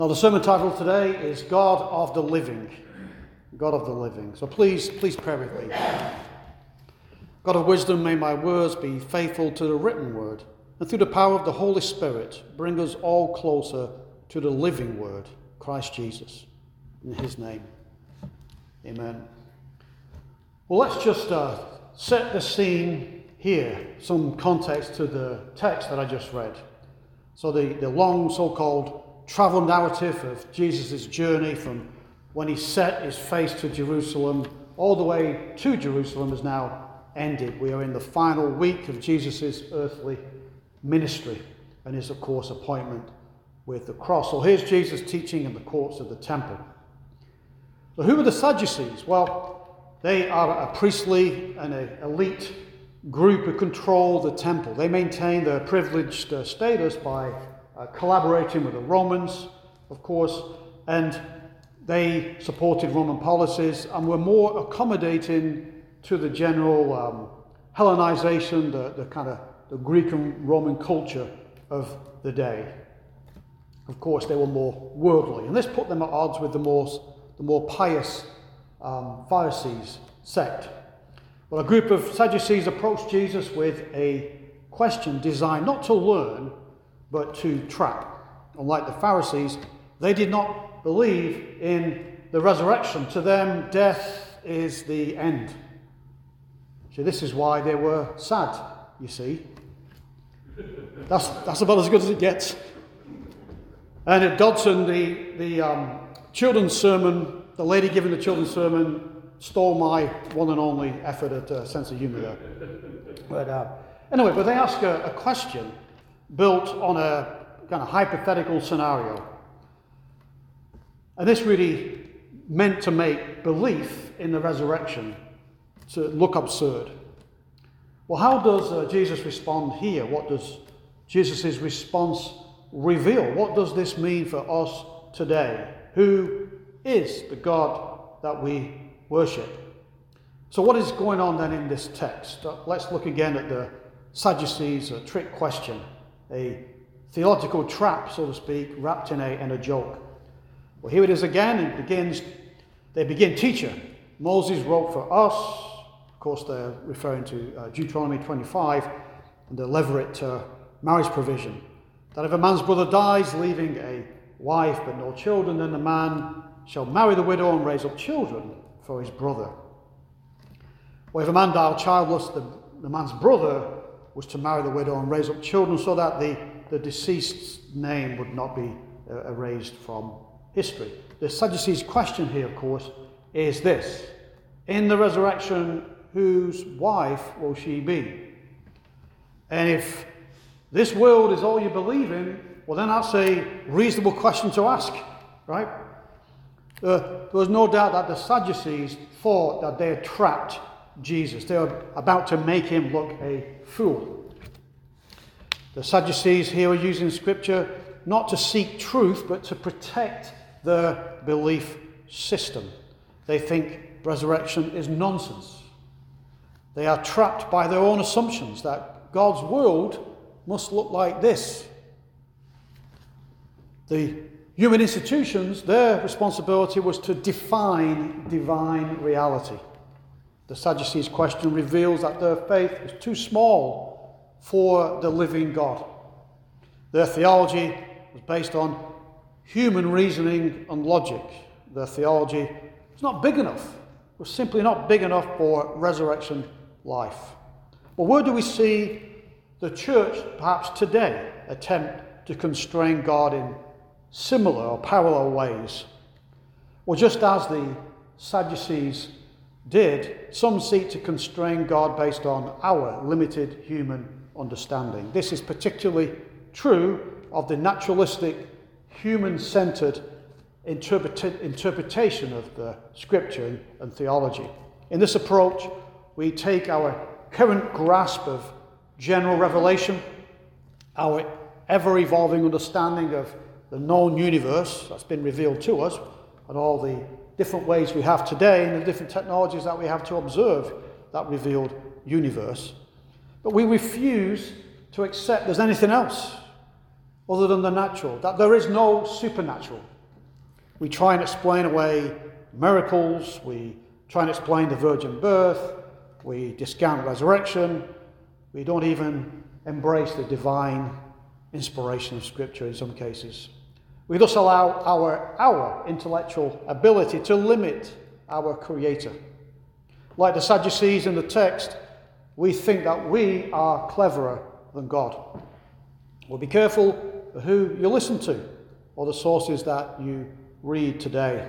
Now, the sermon title today is God of the Living. God of the Living. So please pray with me. God of wisdom, may my words be faithful to the written word, and through the power of the Holy Spirit, bring us all closer to the living word, Christ Jesus. In his name, amen. Well, let's just set the scene here, some context to the text that I just read. So the long so-called travel narrative of Jesus' journey from when he set his face to Jerusalem all the way to Jerusalem is now ended. We are in the final week of Jesus' earthly ministry and his, of course, appointment with the cross. So here's Jesus teaching in the courts of the temple. So who are the Sadducees? Well, they are a priestly and an elite group who control the temple. They maintain their privileged status by collaborating with the Romans, of course, and they supported Roman policies and were more accommodating to the general Hellenization, the Greek and Roman culture of the day. Of course, they were more worldly, and this put them at odds with the more pious Pharisees sect. Well, a group of Sadducees approached Jesus with a question designed not to learn, but to trap. Unlike the Pharisees, they did not believe in the resurrection. To them, death is the end. So this is why they were sad, you see. That's about as good as it gets. And at Dodson, the children's sermon, the lady giving the children's sermon stole my one and only effort at a sense of humour there. But they ask a question built on a kind of hypothetical scenario. And this really meant to make belief in the resurrection to look absurd. Well, how does Jesus respond here? What does Jesus' response reveal? What does this mean for us today? Who is the God that we worship? So what is going on then in this text? Let's look again at the Sadducees' trick question, a theological trap, so to speak, wrapped in a joke. Well, here it is again. They begin, teacher, Moses wrote for us. Of course, they're referring to Deuteronomy 25 and the Levirate marriage provision, that if a man's brother dies, leaving a wife but no children, then the man shall marry the widow and raise up children for his brother. Well, if a man died childless, the man's brother was to marry the widow and raise up children so that the deceased's name would not be erased from history. The Sadducees' question here, of course, is this: in the resurrection, whose wife will she be? And if this world is all you believe in, well, then that's a reasonable question to ask, right? There was no doubt that the Sadducees thought that they had trapped Jesus. They were about to make him look a fool. The Sadducees here are using Scripture not to seek truth, but to protect their belief system. They think resurrection is nonsense. They are trapped by their own assumptions that God's world must look like this. The human institutions, their responsibility was to define divine reality. The Sadducees' question reveals that their faith is too small for the living God. Their theology was based on human reasoning and logic. Their theology was not big enough. It was simply not big enough for resurrection life. Well, where do we see the church, perhaps today, attempt to constrain God in similar or parallel ways? Well, just as the Sadducees did, some seek to constrain God based on our limited human understanding. This is particularly true of the naturalistic, human-centered interpretation of the Scripture and theology. In this approach, we take our current grasp of general revelation, our ever-evolving understanding of the known universe that's been revealed to us, and all the different ways we have today and the different technologies that we have to observe that revealed universe. But we refuse to accept there's anything else other than the natural, that there is no supernatural, We try and explain away miracles. We try and explain the virgin birth. We discount resurrection. We don't even embrace the divine inspiration of Scripture in some cases. We thus allow our intellectual ability to limit our Creator. Like the Sadducees in the text, we think that we are cleverer than God. Well, be careful who you listen to or the sources that you read today.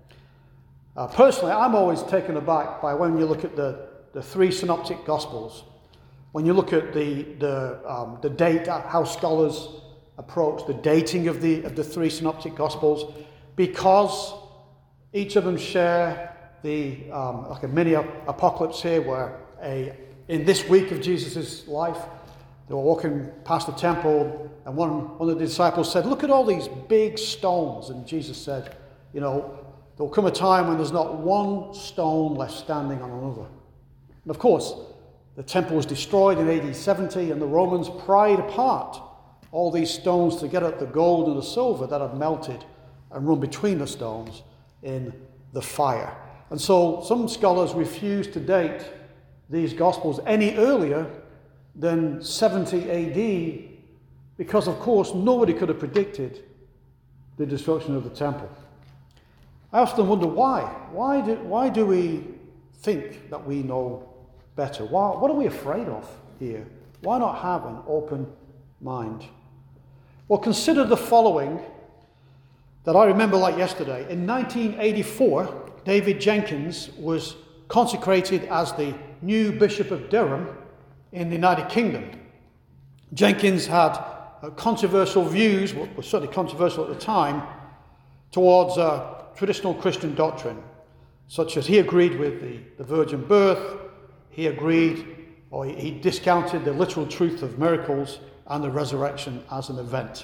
Personally, I'm always taken aback by when you look at the three synoptic Gospels. When you look at the date, how scholars approach the dating of the three synoptic Gospels, because each of them share like a mini apocalypse here, where in this week of Jesus' life, they were walking past the temple, and one of the disciples said, "Look at all these big stones." And Jesus said, there'll come a time when there's not one stone left standing on another. And of course, the temple was destroyed in AD 70, and the Romans pried apart all these stones to get at the gold and the silver that had melted and run between the stones in the fire. And so some scholars refuse to date these Gospels any earlier than 70 AD, because of course nobody could have predicted the destruction of the temple. I often wonder why. Why do we think that we know better? What are we afraid of here? Why not have an open mind? Well, consider the following that I remember like yesterday. In 1984, David Jenkins was consecrated as the new Bishop of Durham in the United Kingdom. Jenkins had controversial views, were certainly controversial at the time, towards traditional Christian doctrine, such as he agreed with the virgin birth, he discounted the literal truth of miracles and the resurrection as an event.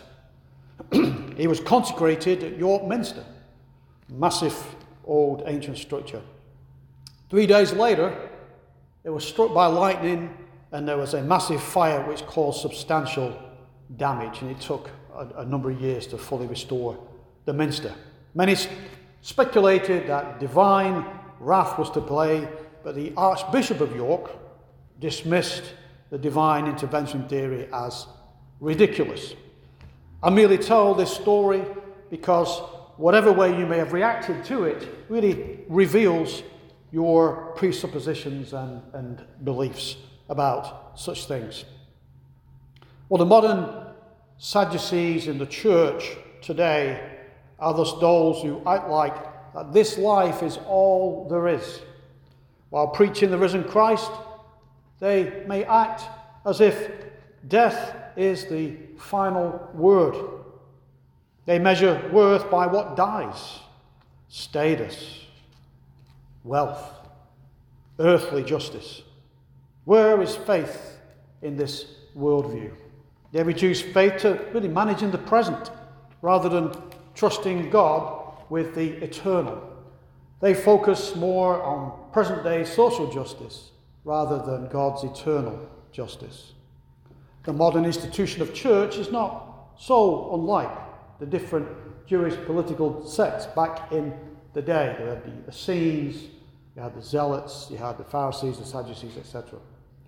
He was consecrated at York Minster, massive old ancient structure. 3 days later, it was struck by lightning, and there was a massive fire which caused substantial damage, and it took a number of years to fully restore the minster. Many speculated that divine wrath was to blame, but the Archbishop of York dismissed the divine intervention theory as ridiculous. I merely tell this story because whatever way you may have reacted to it really reveals your presuppositions and beliefs about such things. Well, the modern Sadducees in the church today are thus those who act like that this life is all there is. While preaching the risen Christ, they may act as if death is the final word. They measure worth by what dies: status, wealth, earthly justice. Where is faith in this worldview? They reduce faith to really managing the present rather than trusting God with the eternal. They focus more on present-day social justice rather than God's eternal justice. The modern institution of church is not so unlike the different Jewish political sects back in the day. There had the Essenes, you had the Zealots, you had the Pharisees, the Sadducees, etc.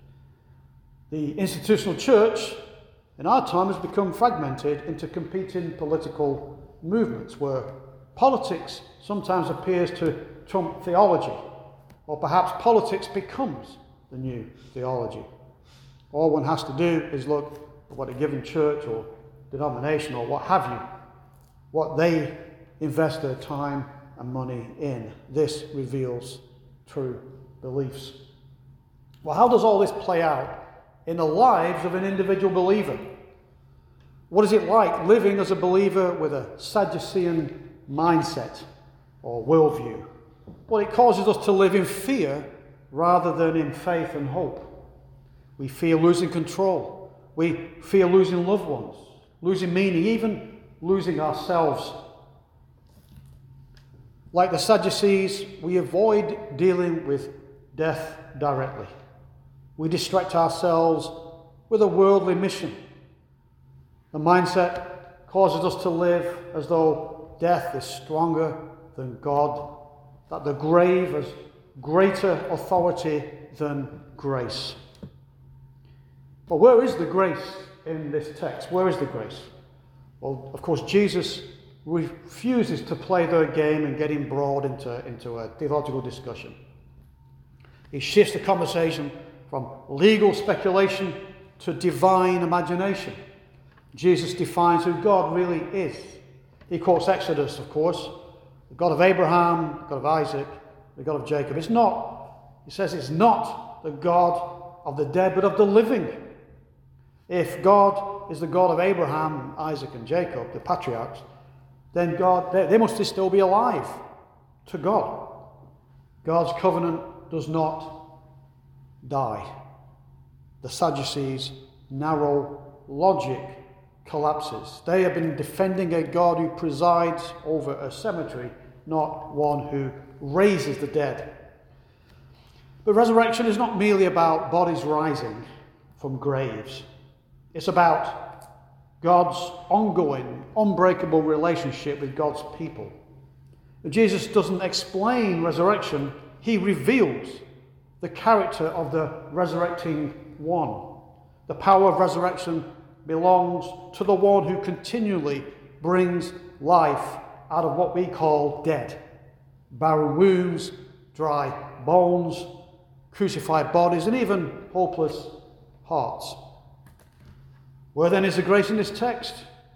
The institutional church in our time has become fragmented into competing political movements where politics sometimes appears to trump theology, or perhaps politics becomes the new theology. All one has to do is look at what a given church or denomination or what have you, what they invest their time and money in. This reveals true beliefs. Well, how does all this play out in the lives of an individual believer? What is it like living as a believer with a Sadducean mindset or worldview? Well, it causes us to live in fear rather than in faith and hope. We fear losing control. We fear losing loved ones, losing meaning, even losing ourselves. Like the Sadducees, we avoid dealing with death directly. We distract ourselves with a worldly mission. The mindset causes us to live as though death is stronger than God, that the grave has greater authority than grace. But where is the grace in this text? Where is the grace? Well, of course, Jesus refuses to play their game and get embroiled into a theological discussion. He shifts the conversation from legal speculation to divine imagination. Jesus defines who God really is. He quotes Exodus, of course, the God of Abraham, the God of Isaac, the God of Jacob. He says it's not the God of the dead, but of the living. If God is the God of Abraham, Isaac, and Jacob, the patriarchs, then they must still be alive to God. God's covenant does not die. The Sadducees' narrow logic collapses. They have been defending a God who presides over a cemetery, not one who raises the dead. But resurrection is not merely about bodies rising from graves. It's about God's ongoing, unbreakable relationship with God's people. Jesus doesn't explain resurrection, he reveals the character of the resurrecting one. The power of resurrection belongs to the one who continually brings life out of what we call dead. Barren wombs, dry bones, crucified bodies, and even hopeless hearts. Where then is the grace in this text?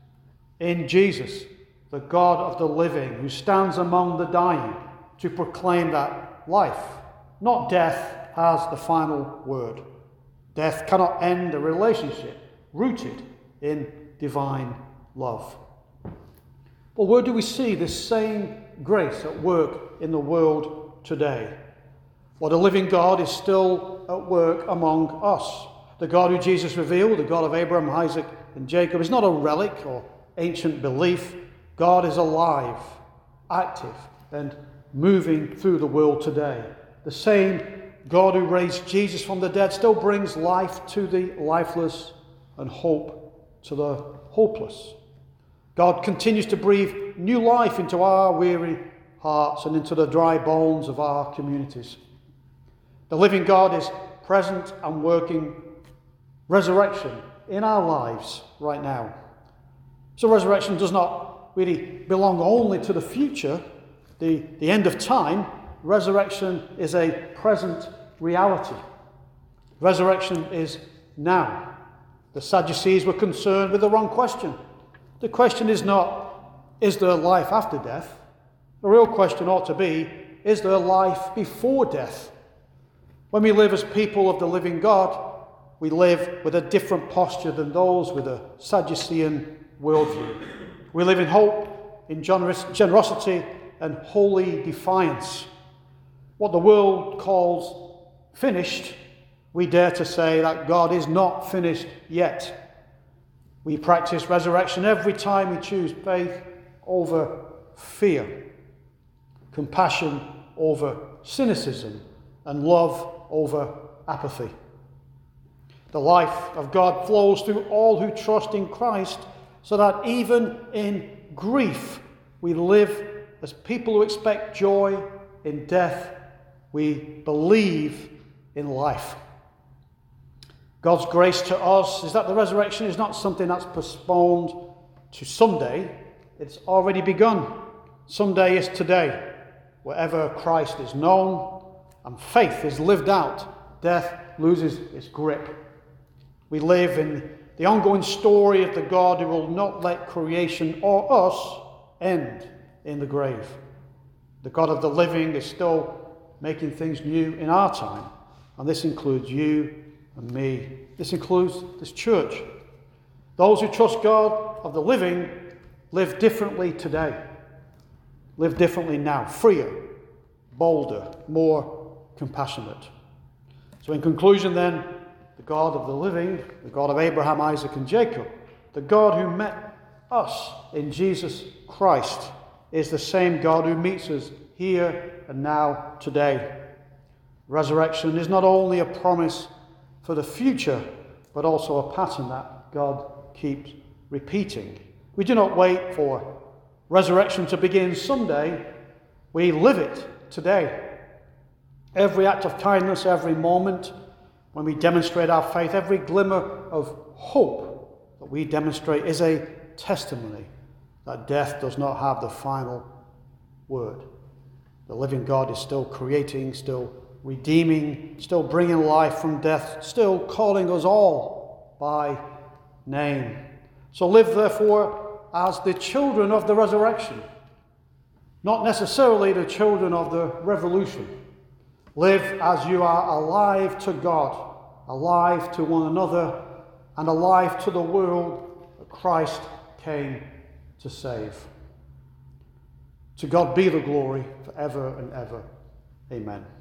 In Jesus, the God of the living, who stands among the dying to proclaim that life, not death, has the final word. Death cannot end a relationship rooted in divine love. But where do we see this same grace at work in the world today? Well, the living God is still at work among us. The God who Jesus revealed, the God of Abraham, Isaac, and Jacob, is not a relic or ancient belief. God is alive, active, and moving through the world today. The same God who raised Jesus from the dead still brings life to the lifeless and hope to the hopeless. God continues to breathe new life into our weary hearts and into the dry bones of our communities. The living God is present and working resurrection in our lives right now. So resurrection does not really belong only to the future, the end of time. Resurrection is a present reality. Resurrection is now. The Sadducees were concerned with the wrong question. The question is not, is there life after death? The real question ought to be, is there life before death? When we live as people of the living God, we live with a different posture than those with a Sadducean worldview. We live in hope, in generosity, and holy defiance. What the world calls finished, we dare to say that God is not finished yet. We practice resurrection every time we choose faith over fear, compassion over cynicism, and love over apathy. The life of God flows through all who trust in Christ, so that even in grief we live as people who expect joy in death. We believe in life. God's grace to us is that the resurrection is not something that's postponed to someday. It's already begun. Someday is today. Wherever Christ is known and faith is lived out, death loses its grip. We live in the ongoing story of the God who will not let creation or us end in the grave. The God of the living is still making things new in our time. And this includes you and me. This includes this church. Those who trust God of the living live differently today. Live differently now. Freer, bolder, more compassionate. So in conclusion then, the God of the living, the God of Abraham, Isaac, and Jacob, the God who met us in Jesus Christ, is the same God who meets us here and now today. Resurrection is not only a promise for the future, but also a pattern that God keeps repeating. We do not wait for resurrection to begin Sunday, we live it today. Every act of kindness, every moment when we demonstrate our faith, every glimmer of hope that we demonstrate is a testimony that death does not have the final word. The living God is still creating, still redeeming, still bringing life from death, still calling us all by name. So live, therefore, as the children of the resurrection, not necessarily the children of the revolution. Live as you are alive to God, alive to one another, and alive to the world that Christ came to save. To God be the glory forever and ever. Amen.